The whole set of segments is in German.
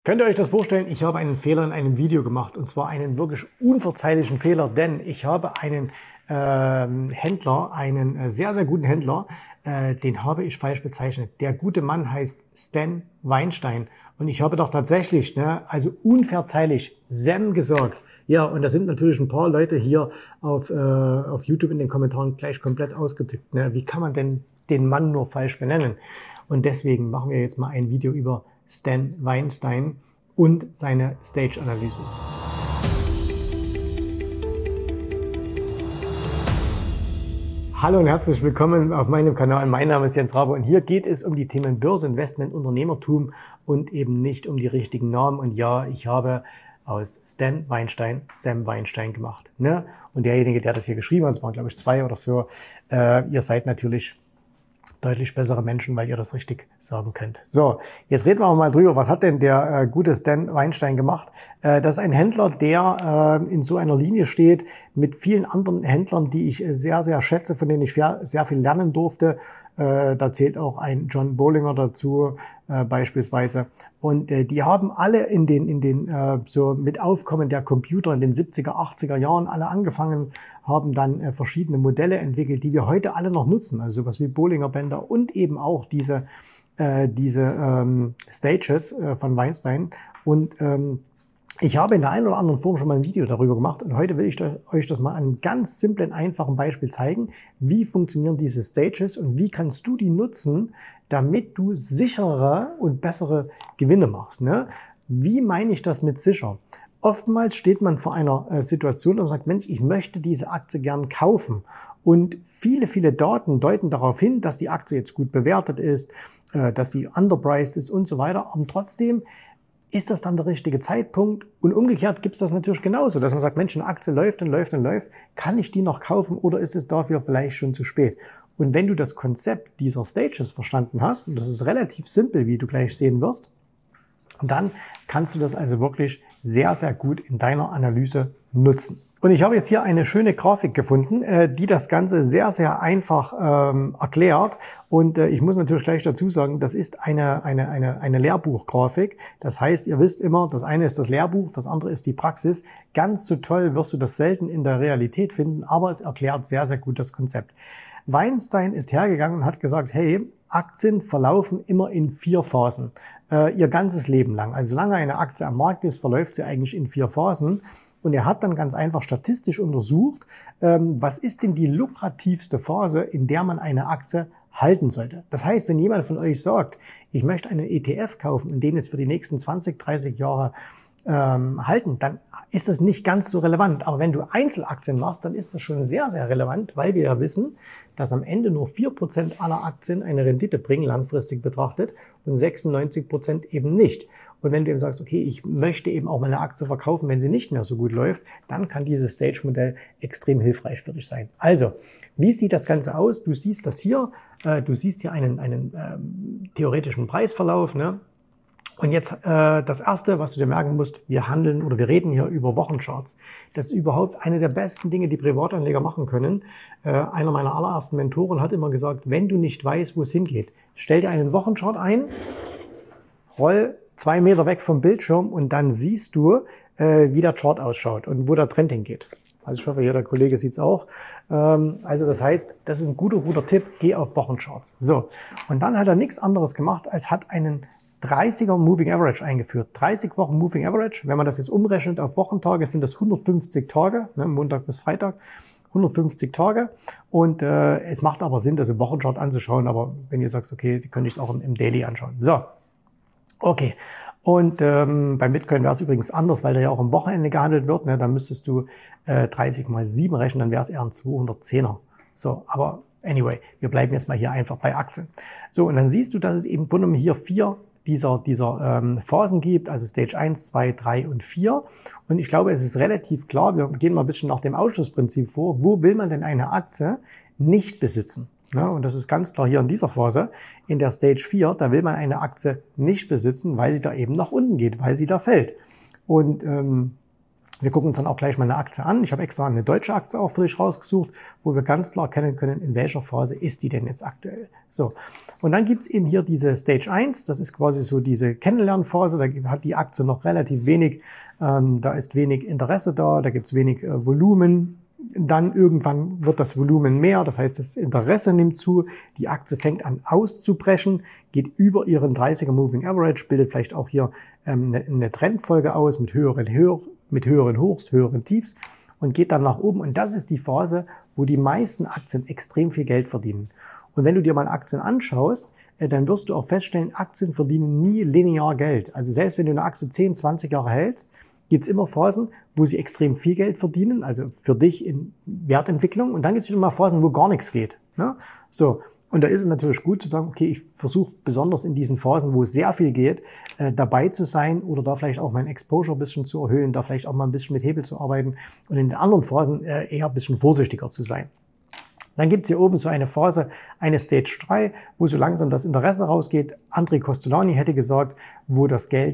Könnt ihr euch das vorstellen? Ich habe einen Fehler in einem Video gemacht, und zwar einen wirklich unverzeihlichen Fehler, denn ich habe einen Händler, einen sehr, sehr guten Händler, den habe ich falsch bezeichnet. Der gute Mann heißt Stan Weinstein und ich habe doch tatsächlich, also unverzeihlich Sam gesagt. Ja, und da sind natürlich ein paar Leute hier auf YouTube in den Kommentaren gleich komplett ausgetickt. Wie kann man denn den Mann nur falsch benennen? Und deswegen machen wir jetzt mal ein Video über Stan Weinstein und seine Stage Analysis. Hallo und herzlich willkommen auf meinem Kanal. Mein Name ist Jens Rabe und hier geht es um die Themen Börse, Investment, Unternehmertum und eben nicht um die richtigen Namen. Und ja, ich habe aus Stan Weinstein Sam Weinstein gemacht. Und derjenige, der das hier geschrieben hat, das waren glaube ich 2 oder so, ihr seid natürlich deutlich bessere Menschen, weil ihr das richtig sagen könnt. So, jetzt reden wir mal drüber. Was hat denn der gute Stan Weinstein gemacht? Das ist ein Händler, der in so einer Linie steht mit vielen anderen Händlern, die ich sehr, sehr schätze, von denen ich sehr viel lernen durfte. Da zählt auch ein John Bollinger dazu beispielsweise. Und die haben alle in den so mit Aufkommen der Computer in den 70er, 80er Jahren alle angefangen, haben dann verschiedene Modelle entwickelt, die wir heute alle noch nutzen. Also sowas wie Bollinger Bänder und eben auch diese Stages von Weinstein. Und ich habe in der einen oder anderen Form schon mal ein Video darüber gemacht und heute will ich euch das mal an einem ganz simplen, einfachen Beispiel zeigen. Wie funktionieren diese Stages und wie kannst du die nutzen, damit du sichere und bessere Gewinne machst. Wie meine ich das mit sicher? Oftmals steht man vor einer Situation und sagt, Mensch, ich möchte diese Aktie gern kaufen. Und viele Daten deuten darauf hin, dass die Aktie jetzt gut bewertet ist, dass sie underpriced ist und so weiter. Aber trotzdem ist das dann der richtige Zeitpunkt? Und umgekehrt gibt es das natürlich genauso, dass man sagt, Mensch, eine Aktie läuft und läuft und läuft. Kann ich die noch kaufen oder ist es dafür vielleicht schon zu spät? Und wenn du das Konzept dieser Stages verstanden hast, und das ist relativ simpel, wie du gleich sehen wirst, dann kannst du das also wirklich sehr, sehr gut in deiner Analyse nutzen. Und ich habe jetzt hier eine schöne Grafik gefunden, die das Ganze sehr, sehr einfach erklärt. Und ich muss natürlich gleich dazu sagen, das ist eine Lehrbuchgrafik. Das heißt, ihr wisst immer, das eine ist das Lehrbuch, das andere ist die Praxis. Ganz so toll wirst du das selten in der Realität finden, aber es erklärt sehr, sehr gut das Konzept. Weinstein ist hergegangen und hat gesagt, hey, Aktien verlaufen immer in 4 Phasen, ihr ganzes Leben lang. Also solange eine Aktie am Markt ist, verläuft sie eigentlich in 4 Phasen. Und er hat dann ganz einfach statistisch untersucht, was ist denn die lukrativste Phase, in der man eine Aktie halten sollte. Das heißt, wenn jemand von euch sagt, ich möchte einen ETF kaufen und den jetzt für die nächsten 20, 30 Jahre halten, dann ist das nicht ganz so relevant. Aber wenn du Einzelaktien machst, dann ist das schon sehr, sehr relevant, weil wir ja wissen, dass am Ende nur 4% aller Aktien eine Rendite bringen, langfristig betrachtet, und 96% eben nicht. Und wenn du eben sagst, okay, ich möchte eben auch mal eine Aktie verkaufen, wenn sie nicht mehr so gut läuft, dann kann dieses Stage-Modell extrem hilfreich für dich sein. Also, wie sieht das Ganze aus? Du siehst das hier, du siehst hier einen theoretischen Preisverlauf, Und jetzt das Erste, was du dir merken musst, wir reden hier über Wochencharts. Das ist überhaupt eine der besten Dinge, die Privatanleger machen können. Einer meiner allerersten Mentoren hat immer gesagt, wenn du nicht weißt, wo es hingeht, stell dir einen Wochenchart ein, roll 2 Meter weg vom Bildschirm und dann siehst du, wie der Chart ausschaut und wo der Trend hingeht. Also ich hoffe, hier der Kollege sieht es auch. Also das heißt, das ist ein guter Tipp, geh auf Wochencharts. So, und dann hat er nichts anderes gemacht, als hat einen 30er Moving Average eingeführt. 30 Wochen Moving Average, wenn man das jetzt umrechnet auf Wochentage, sind das 150 Tage, Montag bis Freitag, 150 Tage. Und es macht aber Sinn, das im Wochenchart anzuschauen. Aber wenn ihr sagt, okay, die könnte ich es auch im Daily anschauen. So, okay. Und beim Bitcoin wäre es übrigens anders, weil der ja auch am Wochenende gehandelt wird. Da müsstest du 30 mal 7 rechnen, dann wäre es eher ein 210er. So, aber anyway, wir bleiben jetzt mal hier einfach bei Aktien. So, und dann siehst du, dass es eben hier 4 dieser Phasen gibt, also Stage 1, 2, 3 und 4. Und ich glaube, es ist relativ klar, wir gehen mal ein bisschen nach dem Ausschlussprinzip vor, wo will man denn eine Aktie nicht besitzen? Und das ist ganz klar hier in dieser Phase, in der Stage 4, da will man eine Aktie nicht besitzen, weil sie da eben nach unten geht, weil sie da fällt. Und Wir gucken uns dann auch gleich mal eine Aktie an. Ich habe extra eine deutsche Aktie auch für dich rausgesucht, wo wir ganz klar erkennen können, in welcher Phase ist die denn jetzt aktuell. So. Und dann gibt's eben hier diese Stage 1, das ist quasi so diese Kennenlernphase, da hat die Aktie noch relativ wenig, da ist wenig Interesse da gibt's wenig Volumen. Dann irgendwann wird das Volumen mehr, das heißt, das Interesse nimmt zu, die Aktie fängt an auszubrechen, geht über ihren 30er Moving Average, bildet vielleicht auch hier eine Trendfolge aus mit höheren Hochs, höheren Tiefs und geht dann nach oben. Und das ist die Phase, wo die meisten Aktien extrem viel Geld verdienen. Und wenn du dir mal Aktien anschaust, dann wirst du auch feststellen, Aktien verdienen nie linear Geld. Also selbst wenn du eine Aktie 10, 20 Jahre hältst, gibt es immer Phasen, wo sie extrem viel Geld verdienen, also für dich in Wertentwicklung. Und dann gibt es wieder mal Phasen, wo gar nichts geht. Ne? So. Und da ist es natürlich gut zu sagen, okay, ich versuche besonders in diesen Phasen, wo es sehr viel geht, dabei zu sein oder da vielleicht auch mein Exposure ein bisschen zu erhöhen, da vielleicht auch mal ein bisschen mit Hebel zu arbeiten und in den anderen Phasen eher ein bisschen vorsichtiger zu sein. Dann gibt es hier oben so eine Phase, eine Stage 3, wo so langsam das Interesse rausgeht. André Costolani hätte gesagt, wo das Geld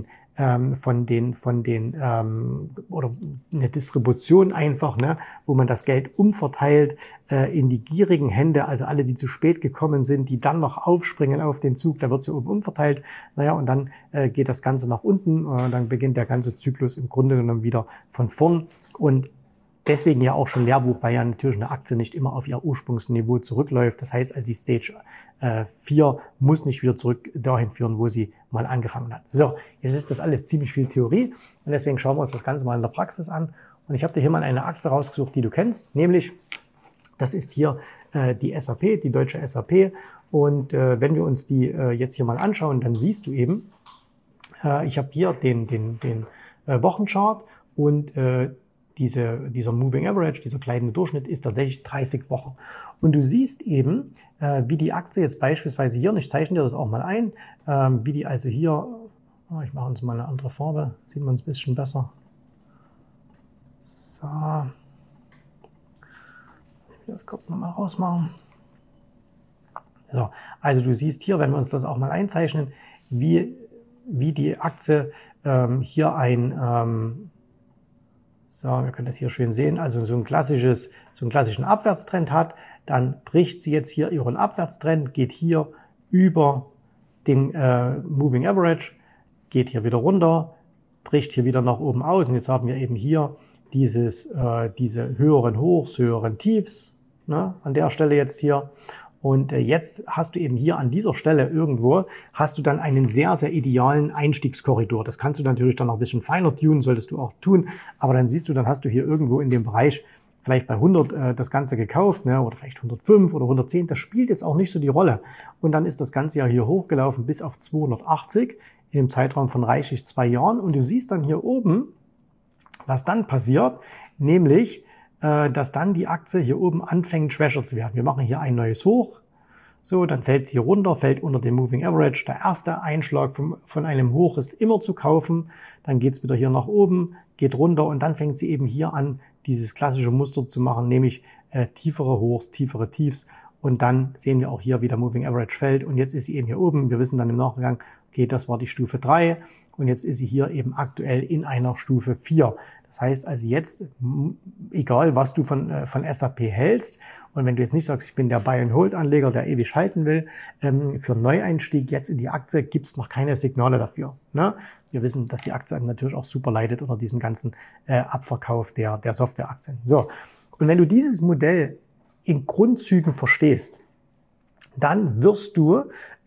oder eine Distribution einfach, ne, wo man das Geld umverteilt in die gierigen Hände, also alle, die zu spät gekommen sind, die dann noch aufspringen auf den Zug, da wird sie oben umverteilt. Naja, und dann geht das Ganze nach unten, dann beginnt der ganze Zyklus im Grunde genommen wieder von vorn. Und deswegen ja auch schon Lehrbuch, weil ja natürlich eine Aktie nicht immer auf ihr Ursprungsniveau zurückläuft. Das heißt, also die Stage 4 muss nicht wieder zurück dahin führen, wo sie mal angefangen hat. So, jetzt ist das alles ziemlich viel Theorie und deswegen schauen wir uns das Ganze mal in der Praxis an. Und ich habe dir hier mal eine Aktie rausgesucht, die du kennst, nämlich das ist hier die SAP, die deutsche SAP. Und wenn wir uns die jetzt hier mal anschauen, dann siehst du eben, ich habe hier den Wochenchart und dieser Moving Average, dieser gleitende Durchschnitt ist tatsächlich 30 Wochen. Und du siehst eben, wie die Aktie jetzt beispielsweise hier, und ich zeichne dir das auch mal ein, wie die also hier, ich mache uns mal eine andere Farbe, sieht man es ein bisschen besser. So, ich will das kurz nochmal rausmachen. So, also du siehst hier, wenn wir uns das auch mal einzeichnen, wie die Aktie hier so, wir können das hier schön sehen, also so einen klassischen Abwärtstrend hat, dann bricht sie jetzt hier ihren Abwärtstrend, geht hier über den Moving Average, geht hier wieder runter, bricht hier wieder nach oben aus und jetzt haben wir eben hier diese höheren Hochs, höheren Tiefs, ne, an der Stelle jetzt hier. Und jetzt hast du eben hier an dieser Stelle irgendwo, hast du dann einen sehr, sehr idealen Einstiegskorridor. Das kannst du natürlich dann noch ein bisschen feiner tunen, solltest du auch tun. Aber dann siehst du, dann hast du hier irgendwo in dem Bereich vielleicht bei 100 das Ganze gekauft, ne, oder vielleicht 105 oder 110. Das spielt jetzt auch nicht so die Rolle. Und dann ist das Ganze ja hier hochgelaufen bis auf 280 in dem Zeitraum von reichlich 2 Jahren. Und du siehst dann hier oben, was dann passiert, nämlich dass dann die Aktie hier oben anfängt, schwächer zu werden. Wir machen hier ein neues Hoch. So, dann fällt sie hier runter, fällt unter den Moving Average. Der erste Einschlag von einem Hoch ist immer zu kaufen. Dann geht's wieder hier nach oben, geht runter und dann fängt sie eben hier an, dieses klassische Muster zu machen, nämlich tiefere Hochs, tiefere Tiefs. Und dann sehen wir auch hier, wie der Moving Average fällt. Und jetzt ist sie eben hier oben. Wir wissen dann im Nachgang, okay, das war die Stufe 3. Und jetzt ist sie hier eben aktuell in einer Stufe 4. Das heißt also jetzt, egal was du von SAP hältst, und wenn du jetzt nicht sagst, ich bin der Buy-and-Hold-Anleger, der ewig halten will, für einen Neueinstieg jetzt in die Aktie gibt es noch keine Signale dafür. Ne? Wir wissen, dass die Aktie natürlich auch super leidet unter diesem ganzen Abverkauf der Softwareaktien. So, und wenn du dieses Modell in Grundzügen verstehst, dann wirst du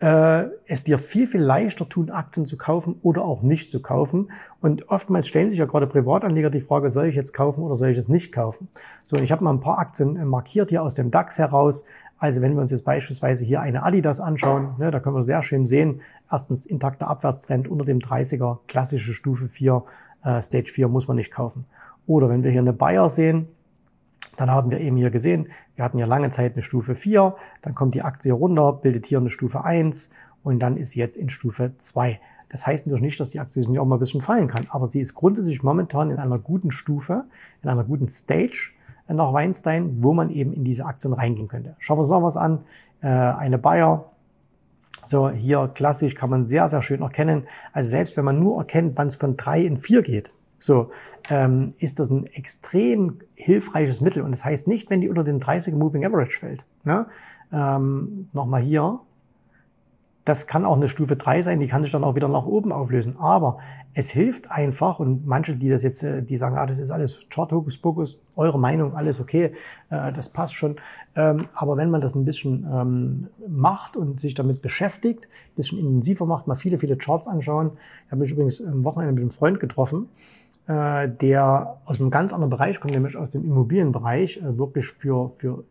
es dir viel, viel leichter tun, Aktien zu kaufen oder auch nicht zu kaufen. Und oftmals stellen sich ja gerade Privatanleger die Frage, soll ich jetzt kaufen oder soll ich es nicht kaufen? So, und ich habe mal ein paar Aktien markiert hier aus dem DAX heraus. Also wenn wir uns jetzt beispielsweise hier eine Adidas anschauen, ne, da können wir sehr schön sehen, erstens intakter Abwärtstrend unter dem 30er, klassische Stufe 4, Stage 4 muss man nicht kaufen. Oder wenn wir hier eine Bayer sehen, dann haben wir eben hier gesehen, wir hatten ja lange Zeit eine Stufe 4, dann kommt die Aktie runter, bildet hier eine Stufe 1 und dann ist sie jetzt in Stufe 2. Das heißt natürlich nicht, dass die Aktie nicht auch mal ein bisschen fallen kann, aber sie ist grundsätzlich momentan in einer guten Stufe, in einer guten Stage nach Weinstein, wo man eben in diese Aktien reingehen könnte. Schauen wir uns noch was an, eine Bayer. So, hier klassisch kann man sehr, sehr schön erkennen, also selbst wenn man nur erkennt, wann es von 3 in 4 geht, so, ist das ein extrem hilfreiches Mittel. Und das heißt nicht, wenn die unter den 30er Moving Average fällt. Ne? Nochmal hier. Das kann auch eine Stufe 3 sein, die kann sich dann auch wieder nach oben auflösen. Aber es hilft einfach, und manche, die das jetzt, die sagen, das ist alles Chart Hokuspokus, eure Meinung, alles okay, das passt schon. Aber wenn man das ein bisschen macht und sich damit beschäftigt, ein bisschen intensiver macht, mal viele Charts anschauen. Ich habe mich übrigens am Wochenende mit einem Freund getroffen, der aus einem ganz anderen Bereich kommt, nämlich aus dem Immobilienbereich, wirklich für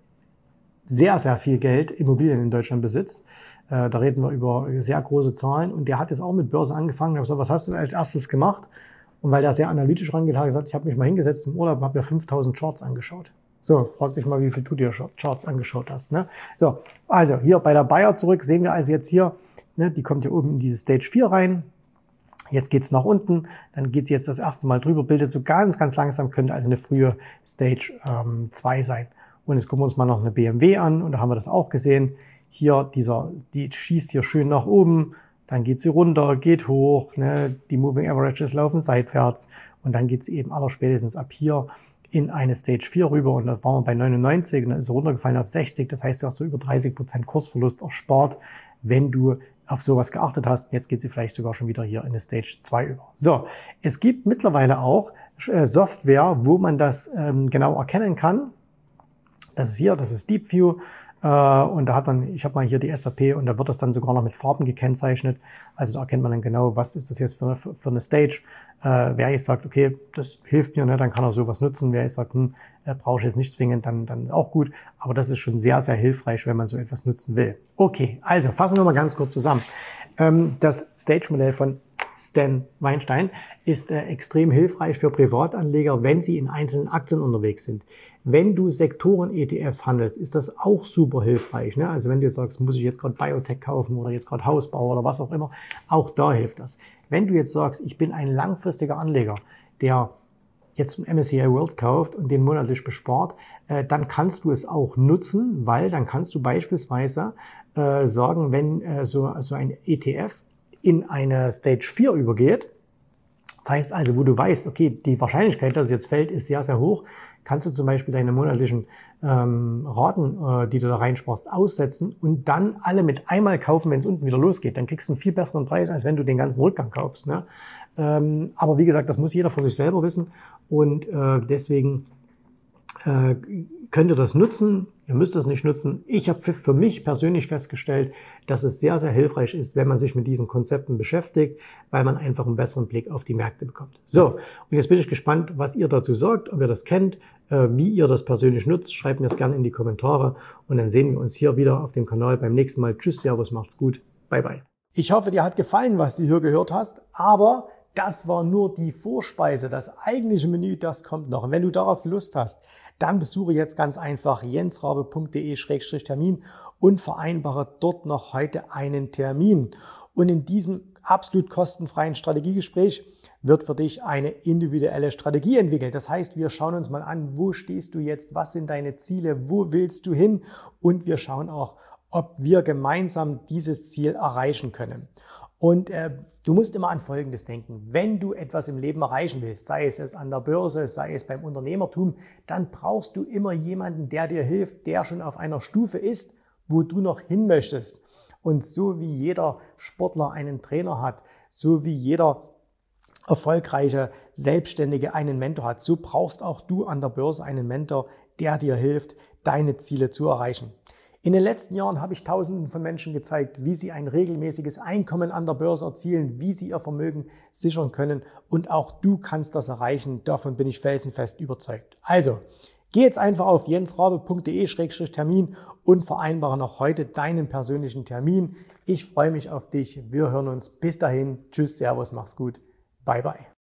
sehr, sehr viel Geld Immobilien in Deutschland besitzt. Da reden wir über sehr große Zahlen. Und der hat jetzt auch mit Börse angefangen. Ich habe gesagt, was hast du als erstes gemacht? Und weil der sehr analytisch rangeht, hat er gesagt, ich habe mich mal hingesetzt im Urlaub und habe mir 5000 Charts angeschaut. So, frag dich mal, wie viel du dir Charts angeschaut hast. Ne? So, also hier bei der Buyer zurück sehen wir also jetzt hier, ne, die kommt hier oben in diese Stage 4 rein. Jetzt geht's nach unten, dann geht's jetzt das erste Mal drüber, bildet so ganz langsam, könnte also eine frühe Stage 2 sein. Und jetzt gucken wir uns mal noch eine BMW an und da haben wir das auch gesehen. Hier, die schießt hier schön nach oben, dann geht sie runter, geht hoch, ne? Die Moving Averages laufen seitwärts und dann geht sie eben allerspätestens ab hier in eine Stage 4 rüber und da waren wir bei 99 und dann ist sie runtergefallen auf 60. Das heißt, du hast so über 30% Kursverlust erspart, wenn du auf sowas geachtet hast. Jetzt geht sie vielleicht sogar schon wieder hier in eine Stage 2 über. So, es gibt mittlerweile auch Software, wo man das genau erkennen kann. Das ist hier, das ist DeepView. Und da ich habe mal hier die SAP und da wird das dann sogar noch mit Farben gekennzeichnet. Also da erkennt man dann genau, was ist das jetzt für eine Stage. Wer jetzt sagt, okay, das hilft mir, ne, dann kann er sowas nutzen. Wer jetzt sagt, brauche ich jetzt nicht zwingend, dann auch gut. Aber das ist schon sehr, sehr hilfreich, wenn man so etwas nutzen will. Okay, also fassen wir mal ganz kurz zusammen. Das Stage-Modell von Stan Weinstein ist extrem hilfreich für Privatanleger, wenn sie in einzelnen Aktien unterwegs sind. Wenn du Sektoren-ETFs handelst, ist das auch super hilfreich. Ne? Also wenn du sagst, muss ich jetzt gerade Biotech kaufen oder jetzt gerade Hausbau oder was auch immer, auch da hilft das. Wenn du jetzt sagst, ich bin ein langfristiger Anleger, der jetzt ein MSCI World kauft und den monatlich bespart, dann kannst du es auch nutzen, weil dann kannst du beispielsweise sagen, wenn so ein ETF in eine Stage 4 übergeht, das heißt also, wo du weißt, okay, die Wahrscheinlichkeit, dass es jetzt fällt, ist sehr, sehr hoch, kannst du zum Beispiel deine monatlichen Raten, die du da reinsparst, aussetzen und dann alle mit einmal kaufen, wenn es unten wieder losgeht. Dann kriegst du einen viel besseren Preis, als wenn du den ganzen Rückgang kaufst. Ne? Aber wie gesagt, das muss jeder für sich selber wissen und deswegen könnt ihr das nutzen, ihr müsst das nicht nutzen. Ich habe für mich persönlich festgestellt, dass es sehr, sehr hilfreich ist, wenn man sich mit diesen Konzepten beschäftigt, weil man einfach einen besseren Blick auf die Märkte bekommt. So, und jetzt bin ich gespannt, was ihr dazu sagt, ob ihr das kennt, wie ihr das persönlich nutzt. Schreibt mir das gerne in die Kommentare und dann sehen wir uns hier wieder auf dem Kanal beim nächsten Mal. Tschüss, servus, macht's gut, bye bye. Ich hoffe, dir hat gefallen, was du hier gehört hast, aber das war nur die Vorspeise. Das eigentliche Menü, das kommt noch. Und wenn du darauf Lust hast, dann besuche jetzt ganz einfach jensrabe.de/termin und vereinbare dort noch heute einen Termin. Und in diesem absolut kostenfreien Strategiegespräch wird für dich eine individuelle Strategie entwickelt. Das heißt, wir schauen uns mal an, wo stehst du jetzt, was sind deine Ziele, wo willst du hin und wir schauen auch, ob wir gemeinsam dieses Ziel erreichen können. Und du musst immer an Folgendes denken. Wenn du etwas im Leben erreichen willst, sei es an der Börse, sei es beim Unternehmertum, dann brauchst du immer jemanden, der dir hilft, der schon auf einer Stufe ist, wo du noch hin möchtest. Und so wie jeder Sportler einen Trainer hat, so wie jeder erfolgreiche Selbstständige einen Mentor hat, so brauchst auch du an der Börse einen Mentor, der dir hilft, deine Ziele zu erreichen. In den letzten Jahren habe ich Tausenden von Menschen gezeigt, wie sie ein regelmäßiges Einkommen an der Börse erzielen, wie sie ihr Vermögen sichern können und auch du kannst das erreichen. Davon bin ich felsenfest überzeugt. Also, geh jetzt einfach auf jensrabe.de/termin und vereinbare noch heute deinen persönlichen Termin. Ich freue mich auf dich. Wir hören uns. Bis dahin. Tschüss, servus, mach's gut. Bye, bye.